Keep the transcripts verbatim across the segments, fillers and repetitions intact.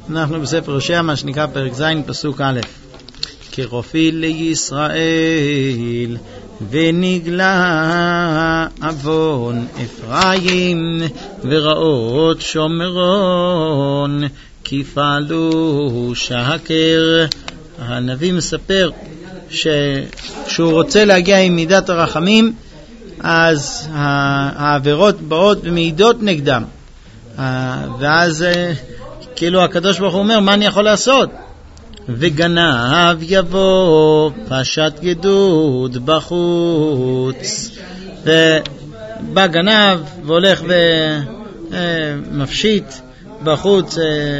אנחנו בספר הושע, מה שנקרא פרק ז' פסוק א'. כרופי לישראל ונגלה עוון אפרים ורעות שומרון כי פעלו שקר. הנביא מספר שכשהוא רוצה להגיע עם מידת הרחמים, אז העבירות באות ומעידות נגדם, ואז כאילו הקדוש ברוך הוא אומר, מה אני יכול לעשות? וגנב יבוא פשט גדוד בחוץ. ובא גנב והולך ומפשיט בחוץ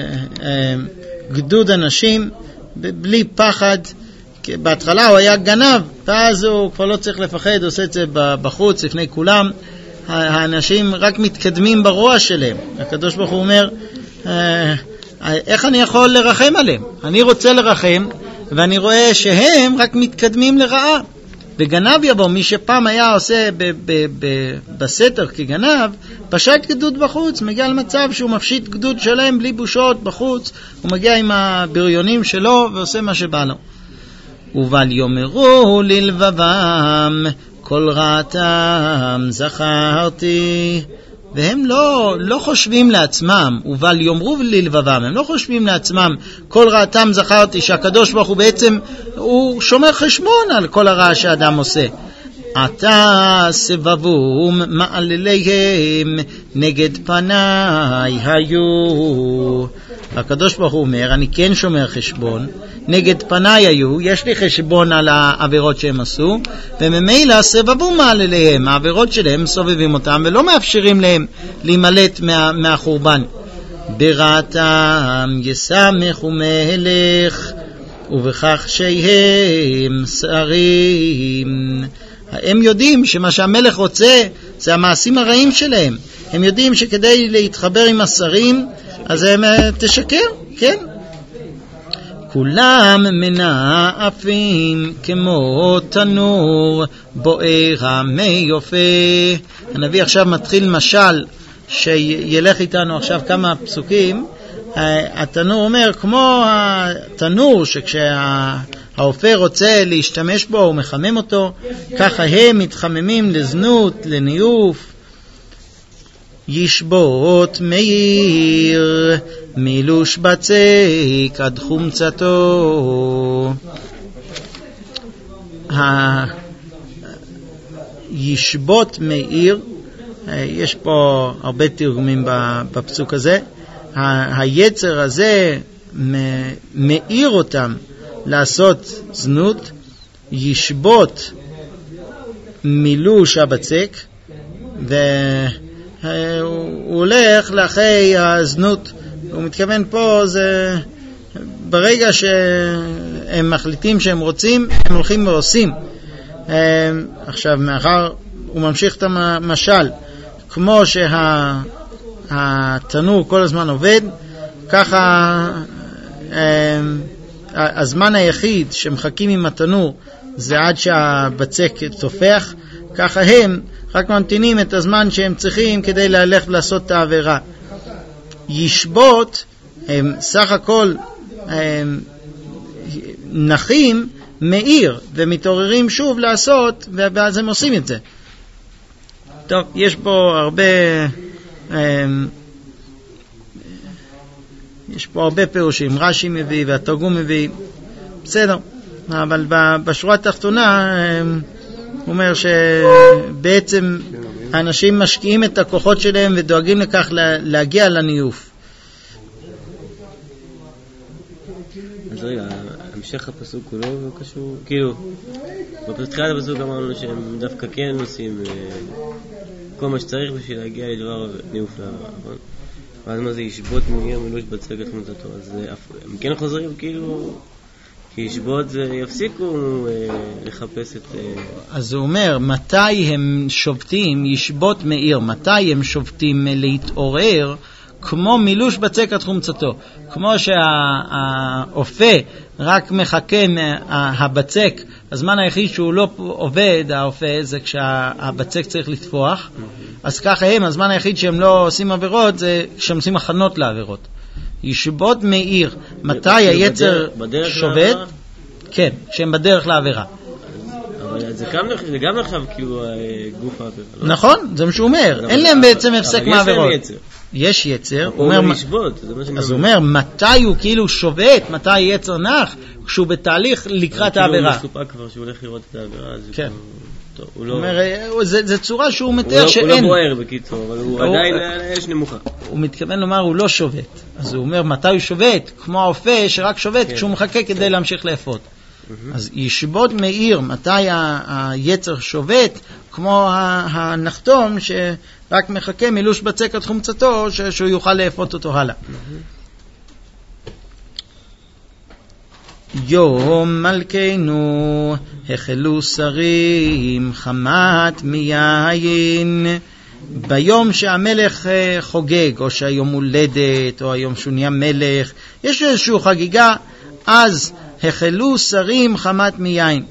גדוד אנשים בלי פחד. בהתחלה הוא היה גנב, ואז הוא כבר לא צריך לפחד, עושה את זה בחוץ לפני כולם. האנשים רק מתקדמים ברוע שלהם. הקדוש ברוך הוא אומר, איך אני יכול לרחם עליהם? אני רוצה לרחם, ואני רואה שהם רק מתקדמים לרעה. וגנב יבוא, מי שפעם היה עושה ב- ב- ב- בסתר כגנב, פשט גדוד בחוץ, מגיע למצב שהוא מפשיט גדוד שלהם בלי בושות בחוץ, הוא מגיע עם הבריונים שלו ועושה מה שבא לו. ובל יאמרו ללבבם כל רעתם זכרתי. והם לא, לא חושבים לעצמם, ובל יאמרו ללבבם, הם לא חושבים לעצמם כל רעתם זכרתי, שהקדוש ברוך הוא בעצם הוא שומר חשבון על כל הרע שהאדם עושה. עתה סבבום מעלליהם נגד פניי היו. הקדוש ברוך הוא אומר, אני כן שומר חשבון, נגד פניי היו, יש לי חשבון על העבירות שהם עשו, וממילא סבבום מעלליהם, העבירות שלהם סובבים אותם ולא מאפשרים להם להימלט מה, מהחורבן. ברעתם ישמח ומלך ובכך שהם שרים. הם יודעים שמה שהמלך רוצה זה המעשים הרעים שלהם. הם יודעים שכדי להתחבר עם השרים אז הם תשקר, כן? כולם מנאפים כמו תנור בוער המי יופה. הנביא עכשיו מתחיל משל שילך איתנו עכשיו כמה פסוקים. התנור אומר, כמו התנור שכשהאופה רוצה להשתמש בו הוא מחמם אותו, ככה הם מתחממים לזנות, לניוף. ישבות מאיר מילוש בצק עד חומצתו. ישבות מאיר, יש פה הרבה תרגומים בפסוק הזה. היצר הזה מאיר אותם לעשות זנות. ישבות מילוש הבצק, ו הוא הולך לאחרי הזנות. הוא מתכוון פה, זה ברגע שהם מחליטים שהם רוצים, הם הולכים ועושים. עכשיו, מאחר הוא ממשיך את המשל, כמו שהתנור כל הזמן עובד, ככה הזמן היחיד שמחכים עם התנור זה עד שהבצק תופח, ככה הם רק ממתינים את הזמן שהם צריכים כדי ללכת לעשות את העבירה. ישבות הם סך הכל הם נחים מאיר ומתעוררים שוב לעשות, ואז הם עושים את זה. טוב, יש פה הרבה הם, יש פה הרבה פירושים, רש"י מביא והתרגום מביא, בסדר, אבל בשורה התחתונה הוא אומר שבעצם האנשים משקיעים את הכוחות שלהם ודואגים לכך להגיע לניוף. אז רגע, המשך הפסוק הוא לא קשור, כאילו בפתחילת הפסוק אמרנו שהם דווקא כן עושים כל מה שצריך בשביל להגיע לדבר ניוף לעבר, ואז מה זה ישבות מאיר מילוש בצק עד חומצתו, אז הם כן חוזרים כאילו כי ישבות ויפסיקו לחפש את... אז הוא אומר, מתי הם שובתים, ישבות מאיר, מתי הם שובתים להתעורר, כמו מילוש בצק עד חומצתו. כמו שהאופה רק מחכה הבצק, הזמן היחיד שהוא לא עובד, האופה, זה כשהבצק צריך לתפוח. אז ככה הם, הזמן היחיד שהם לא עושים עבירות, זה כשהם עושים הכנות לעבירות. ישבות מאיר, מתי היצר שובת? כן, שהם בדרך לעבירה. אבל זה גם נחשב כאילו גוף העבירה. נכון, זה מה שהוא אומר. אין להם בעצם הפסק מעבירות. יש יצר. הוא אומר לשבות. אז הוא אומר, מתי הוא כאילו שובת, מתי היצר נח? כשהוא בתהליך לקראת העבירה. הוא מסופק כבר שהוא הולך לראות את העבירה. כן. הוא אומר, זה צורה שהוא מתאר שאין. הוא לא בוער בקיצור, אבל הוא עדיין יש נמוכה. הוא מתכוון לומר, הוא לא שובת. אז הוא אומר, מתי הוא שובת? כמו האופה שרק שובת כשהוא מחכה כדי להמשיך לאפות. אז ישבות מאיר, מתי היצר שובת? כמו הנחתום שרק מחכה מילוש בצק עד חומצתו שהוא יוכל לאפות אותו הלאה. יום מלכנו החלו שרים חמת מיין. ביום שהמלך חוגג, או שהיום הולדת, או היום שהוא נהיה מלך, יש איזושהי חגיגה, אז החלו שרים חמת מיין.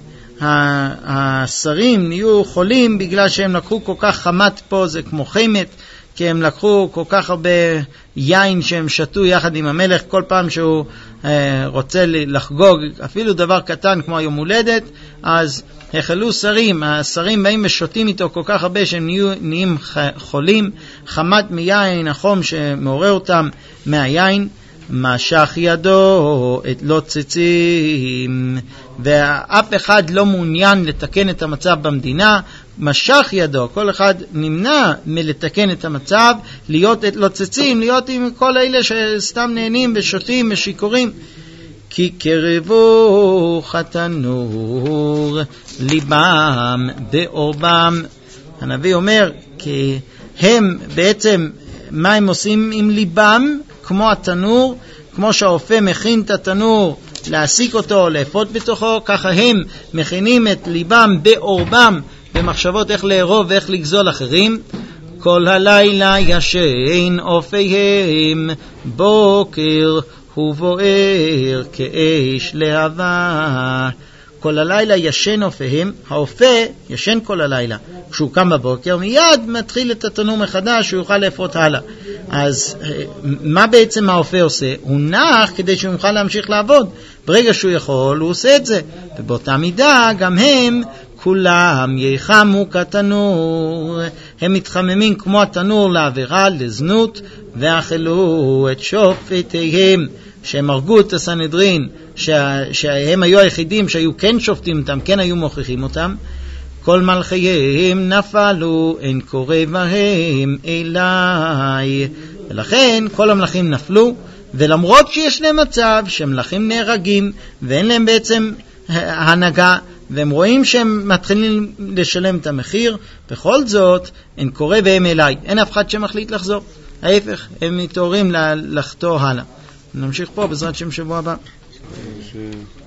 השרים נהיו חולים בגלל שהם לקחו כל כך חמת, פה זה כמו חמת, כי הם לקחו כל כך הרבה יין שהם שתו יחד עם המלך כל פעם שהוא אה, רוצה לחגוג אפילו דבר קטן כמו היום הולדת. אז החלו שרים, השרים באים ושותים איתו כל כך הרבה שהם נהיו, נהיים חולים. חמת מיין, החום שמעורר אותם מהיין. משך ידו את לא ציצים, ואף אחד לא מעוניין לתקן את המצב במדינה. משך ידו, כל אחד נמנע מלתקן את המצב, להיות את לא ציצים, להיות עם כל אלה שסתם נהנים ושותים ושיקורים. כי קרבו חתנור ליבם באורבם. הנביא אומר כי הם בעצם מה הם עושים עם ליבם? כמו התנור, כמו שהאופה מכין את התנור להסיק אותו, לאפות בתוכו, ככה הם מכינים את ליבם באורבם במחשבות איך לארוב ואיך לגזול אחרים. כל הלילה ישן אופיהם, בוקר הוא בוער כאש להבה. כל הלילה ישן אופיהם, האופה ישן כל הלילה. כשהוא קם בבוקר מיד מתחיל את התנור מחדש, שהוא יוכל לאפות הלאה. אז מה בעצם האופה עושה? הוא נח כדי שהוא יוכל להמשיך לעבוד. ברגע שהוא יכול הוא עושה את זה. ובאותה מידה גם הם כולם יחמו כתנור, הם מתחממים כמו התנור לעבירה, לזנות, ואכלו את שופטיהם, שהם הרגו את הסנהדרין, שה, שהם היו היחידים שהיו כן שופטים אותם, כן היו מוכיחים אותם. כל מלכיהם נפלו, אין קורא בהם אליי. ולכן כל המלכים נפלו, ולמרות שיש להם מצב שמלכים נהרגים ואין להם בעצם הנהגה, והם רואים שהם מתחילים לשלם את המחיר, בכל זאת אין קורא בהם אליי, אין אף אחד שמחליט לחזור. ההפך, הם מתעוררים לחתור הלאה. נמשיך פה בעזרת שם שבוע הבא.